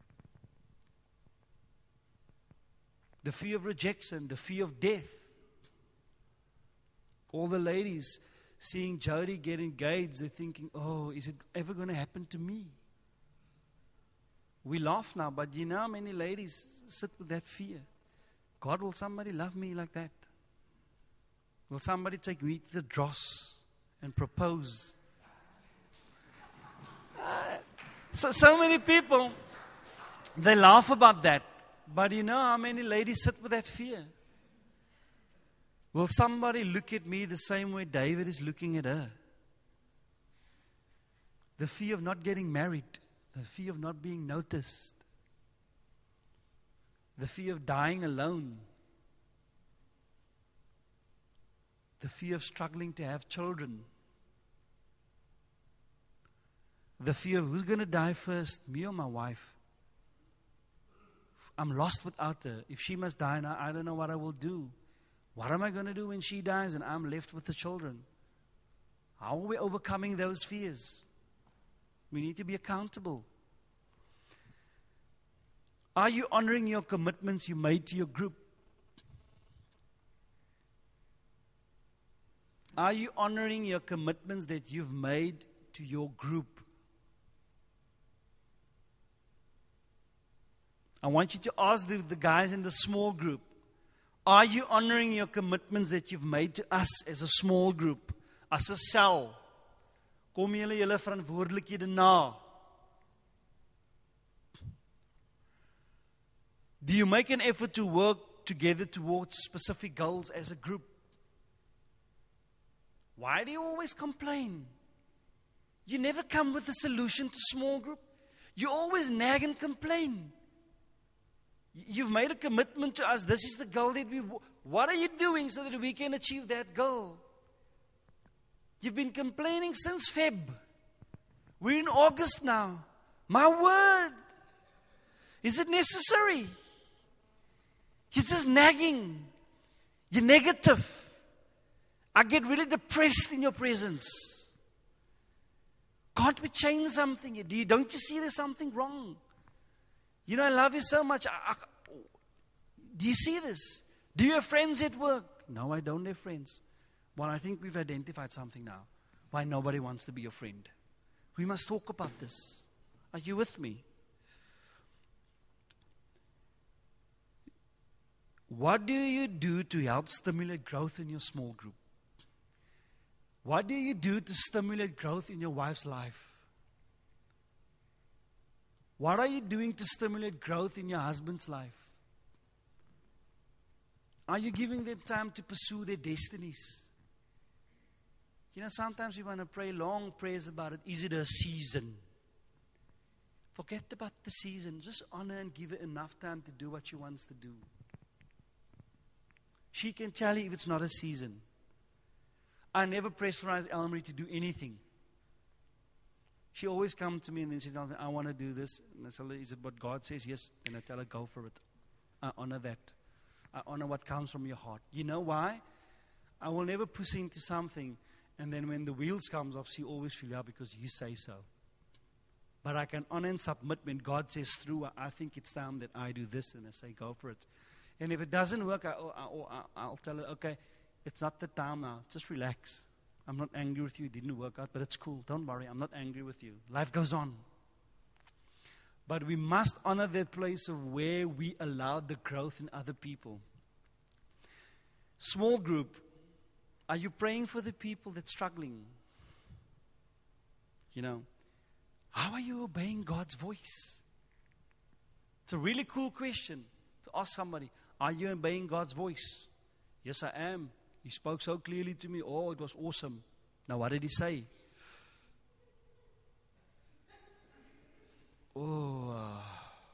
The fear of rejection, the fear of death. All the ladies seeing Jody get engaged, they're thinking, oh, is it ever going to happen to me? We laugh now, but you know how many ladies sit with that fear? God, will somebody love me like that? Will somebody take me to the dross and propose? Uh, so, so many people, they laugh about that. But you know how many ladies sit with that fear? Will somebody look at me the same way David is looking at her? The fear of not getting married. The fear of not being noticed. The fear of dying alone. The fear of struggling to have children. The fear of who's going to die first, me or my wife? I'm lost without her. If she must die now, I don't know what I will do. What am I going to do when she dies and I'm left with the children? How are we overcoming those fears? We need to be accountable. Are you honoring your commitments you made to your group? Are you honoring your commitments that you've made to your group? I want you to ask the, the guys in the small group, are you honoring your commitments that you've made to us as a small group, as a cell? Kom julle julle verantwoordelikhede na? Do you make an effort to work together towards specific goals as a group? Why do you always complain? You never come with a solution to small group. You always nag and complain. You've made a commitment to us. This is the goal that we... What are you doing so that we can achieve that goal? You've been complaining since February. We're in August now. My word. Is it necessary? You're just nagging. You're negative. I get really depressed in your presence. Can't we change something? Do you, don't you see there's something wrong? You know, I love you so much. I, I, do you see this? Do you have friends at work? No, I don't have friends. Well, I think we've identified something now. Why nobody wants to be your friend. We must talk about this. Are you with me? What do you do to help stimulate growth in your small group? What do you do to stimulate growth in your wife's life? What are you doing to stimulate growth in your husband's life? Are you giving them time to pursue their destinies? You know, sometimes we want to pray long prayers about it. Is it a season? Forget about the season. Just honor and give her enough time to do what she wants to do. She can tell you if it's not a season. I never pressurize Elmarie to do anything. She always comes to me and then she tells me, I want to do this. And I tell her, is it what God says? Yes. And I tell her, go for it. I honor that. I honor what comes from your heart. You know why? I will never push into something and then when the wheels comes off, she always feels, yeah, because you say so. But I can honor and submit when God says through, I think it's time that I do this, and I say, go for it. And if it doesn't work, I, I, I'll tell her, okay, it's not the time now. Just relax. I'm not angry with you. It didn't work out, but it's cool. Don't worry. I'm not angry with you. Life goes on. But we must honor that place of where we allow the growth in other people. Small group. Are you praying for the people that's struggling? You know, how are you obeying God's voice? It's a really cool question to ask somebody. Are you obeying God's voice? Yes, I am. He spoke so clearly to me. Oh, it was awesome. Now, what did he say? Oh, uh,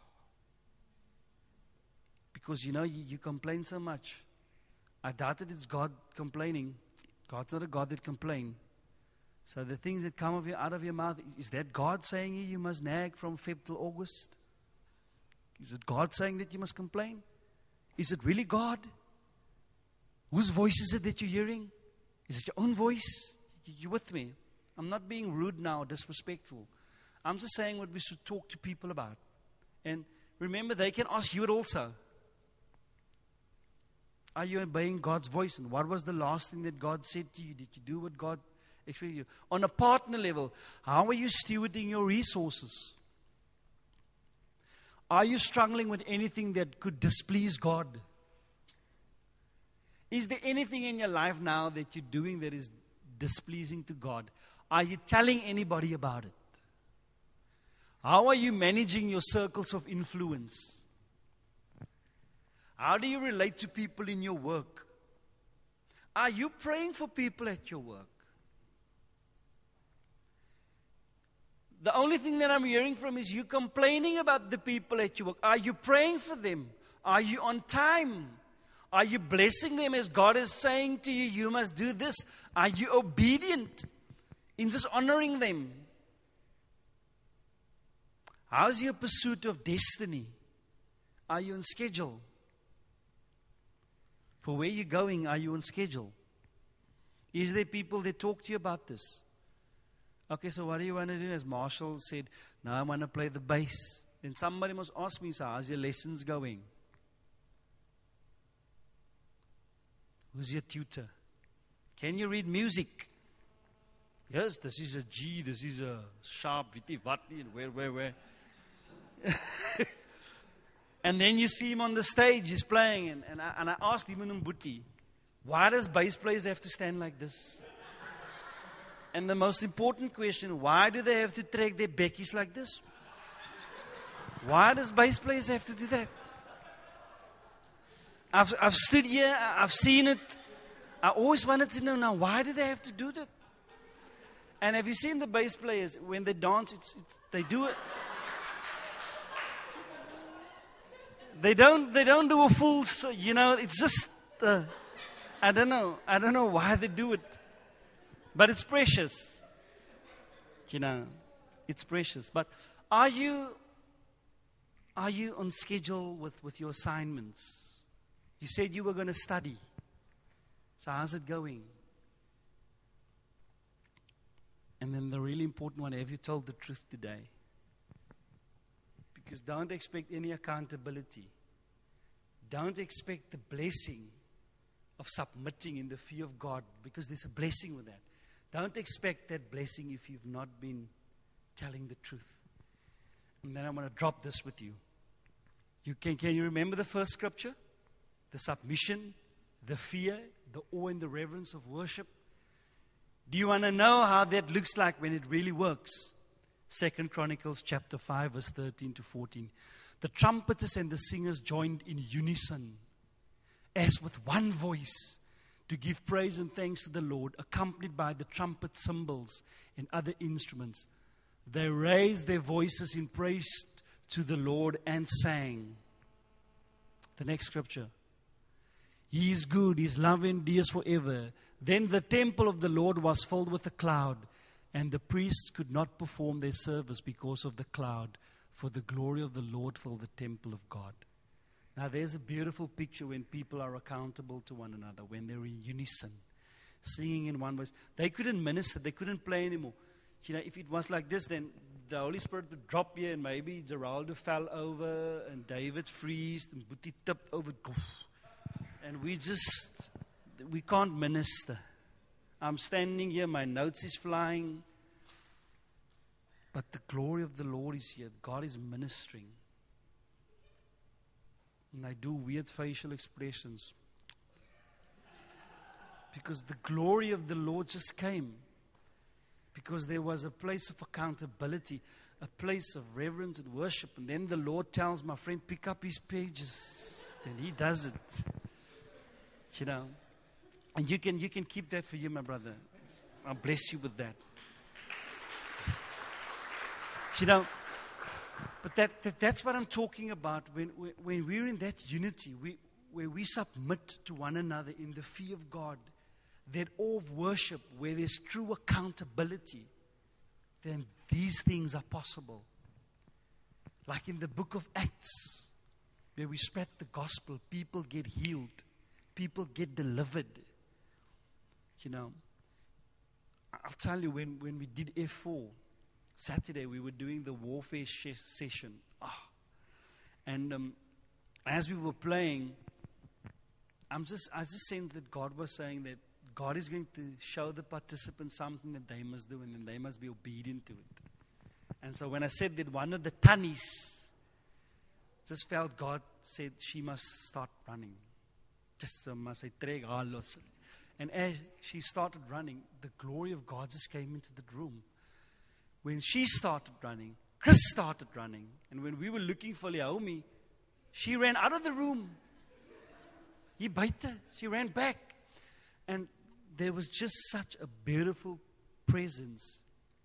because, you know, you, you complain so much. I doubt that it's God complaining. God's not a God that complains. So the things that come of your, out of your mouth, is that God saying you, you must nag from February till August? Is it God saying that you must complain? Is it really God? Whose voice is it that you're hearing? Is it your own voice? You with me? I'm not being rude now, disrespectful. I'm just saying what we should talk to people about. And remember, they can ask you it also. Are you obeying God's voice? And what was the last thing that God said to you? Did you do what God expected you? On a partner level, how are you stewarding your resources? Are you struggling with anything that could displease God? Is there anything in your life now that you're doing that is displeasing to God? Are you telling anybody about it? How are you managing your circles of influence? How do you relate to people in your work? Are you praying for people at your work? The only thing that I'm hearing from is you complaining about the people at your work. Are you praying for them? Are you on time? Are you blessing them as God is saying to you, you must do this? Are you obedient in just honoring them? How's your pursuit of destiny? Are you on schedule? For where you're going, are you on schedule? Is there people that talk to you about this? Okay, so what do you want to do? As Marshall said, now I want to play the bass. Then somebody must ask me, so how's your lessons going? Who's your tutor? Can you read music? Yes, this is a G, this is a sharp, witty, watty, where, where, where. And then you see him on the stage, he's playing. And, and, I, and I asked him in Mbuti, why does bass players have to stand like this? And the most important question, why do they have to track their beckies like this? Why does bass players have to do that? I've, I've stood here, I've seen it. I always wanted to know now, why do they have to do that? And have you seen the bass players, when they dance, it's, it's, they do it. They don't, they don't do a full, you know, it's just, uh, I don't know. I don't know why they do it. But it's precious. You know, it's precious. But are you, are you on schedule with, with your assignments? You said you were going to study. So how's it going? And then the really important one, have you told the truth today? Because don't expect any accountability. Don't expect the blessing of submitting in the fear of God, because there's a blessing with that. Don't expect that blessing if you've not been telling the truth. And then I'm going to drop this with you. You can, can you remember the first scripture? The submission, the fear, the awe and the reverence of worship. Do you want to know how that looks like when it really works? Second Chronicles chapter five, verse thirteen to fourteen. The trumpeters and the singers joined in unison, as with one voice, to give praise and thanks to the Lord, accompanied by the trumpet cymbals and other instruments. They raised their voices in praise to the Lord and sang. The next scripture. He is good, His love endures forever. Then the temple of the Lord was filled with a cloud, and the priests could not perform their service because of the cloud, for the glory of the Lord filled the temple of God. Now there's a beautiful picture when people are accountable to one another, when they're in unison, singing in one voice. They couldn't minister, they couldn't play anymore. You know, if it was like this, then the Holy Spirit would drop here, and maybe Geraldo fell over, and David freezed, and Boetie tipped over. And we just, we can't minister. I'm standing here, my notes is flying. But the glory of the Lord is here. God is ministering. And I do weird facial expressions. Because the glory of the Lord just came. Because there was a place of accountability, a place of reverence and worship. And then the Lord tells my friend, pick up his pages. Then he does it. You know. And you can, you can keep that for you, my brother. I'll bless you with that. You know, but that, that that's what I'm talking about. When, when, when we're in that unity, we, where we submit to one another in the fear of God, that awe of worship, where there's true accountability, then these things are possible. Like in the book of Acts, where we spread the gospel, people get healed, people get delivered. You know, I'll tell you, when, when we did F four, Saturday we were doing the warfare sh- session. Oh. And um, as we were playing, I'm just, I just sensed that God was saying that God is going to show the participants something that they must do, and then they must be obedient to it. And so when I said that one of the tannies just felt God said she must start running. Just um, must say, trek haar los. And as she started running, the glory of God just came into the room. When she started running, Chris started running. And when we were looking for Leomi, she ran out of the room. He buite, she ran back. And there was just such a beautiful presence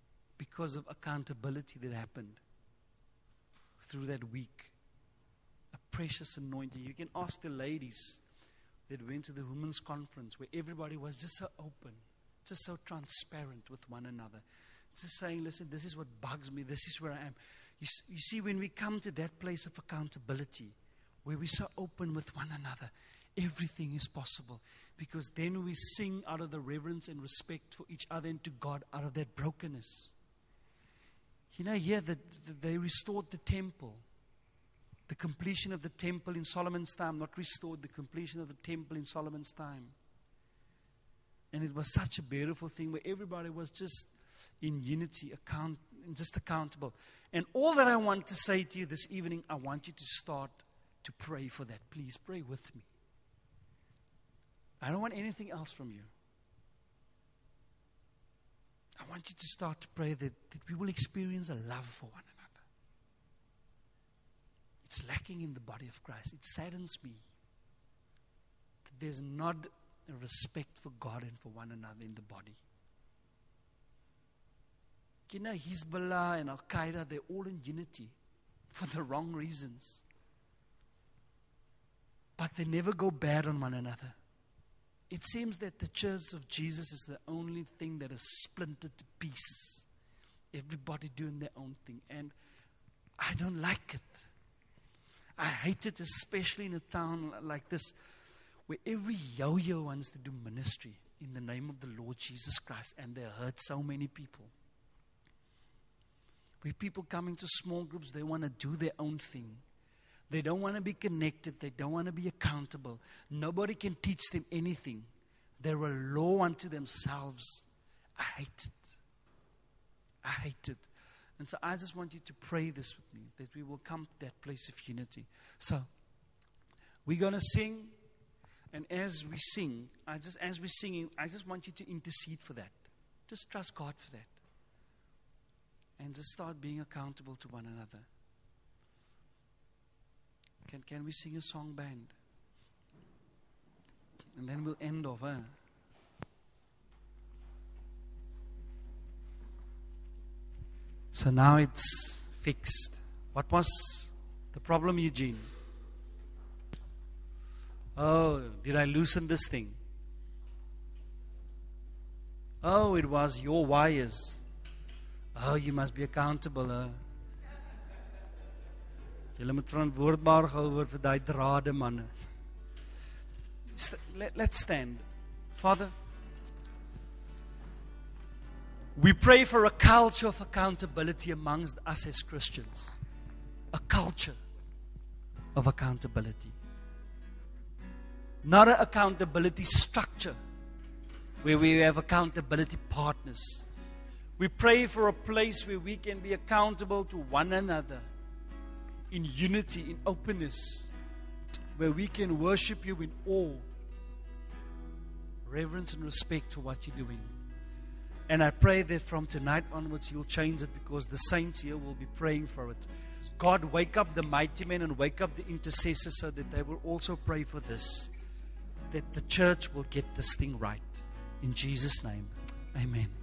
because of accountability that happened through that week. A precious anointing. You can ask the ladies that went to the women's conference where everybody was just so open, just so transparent with one another. Just saying, listen, this is what bugs me. This is where I am. You, you see, when we come to that place of accountability, where we're so open with one another, everything is possible. Because then we sing out of the reverence and respect for each other and to God out of that brokenness. You know, here that they restored the temple. The completion of the temple in Solomon's time, not restored, the completion of the temple in Solomon's time. And it was such a beautiful thing where everybody was just in unity, account, just accountable. And all that I want to say to you this evening, I want you to start to pray for that. Please pray with me. I don't want anything else from you. I want you to start to pray that, that we will experience a love for one another. It's lacking in the body of Christ. It saddens me that there's not a respect for God and for one another in the body. You know, Hezbollah and Al-Qaeda, they're all in unity for the wrong reasons. But they never go bad on one another. It seems that the church of Jesus is the only thing that is splintered to pieces. Everybody doing their own thing. And I don't like it. I hate it, especially in a town like this, where every yo-yo wants to do ministry in the name of the Lord Jesus Christ, and they hurt so many people. Where people come into small groups, they want to do their own thing. They don't want to be connected. They don't want to be accountable. Nobody can teach them anything. They're a law unto themselves. I hate it. I hate it. And so I just want you to pray this with me, that we will come to that place of unity. So, we're going to sing. And as we sing, I just as we're singing, I just want you to intercede for that. Just trust God for that. And just start being accountable to one another. Can can we sing a song, band? And then we'll end off, huh? So now it's fixed. What was the problem, Eugene? Oh, did I loosen this thing? Oh, it was your wires. Oh, you must be accountable, huh? Julle moet verantwoordbaar gehou word vir daai drade manne. Let's stand. Father, we pray for a culture of accountability amongst us as Christians. A culture of accountability. Not an accountability structure where we have accountability partners. We pray for a place where we can be accountable to one another in unity, in openness, where we can worship you in awe, reverence and respect for what you're doing. And I pray that from tonight onwards you'll change it, because the saints here will be praying for it. God, wake up the mighty men and wake up the intercessors so that they will also pray for this, that the church will get this thing right. In Jesus' name, amen.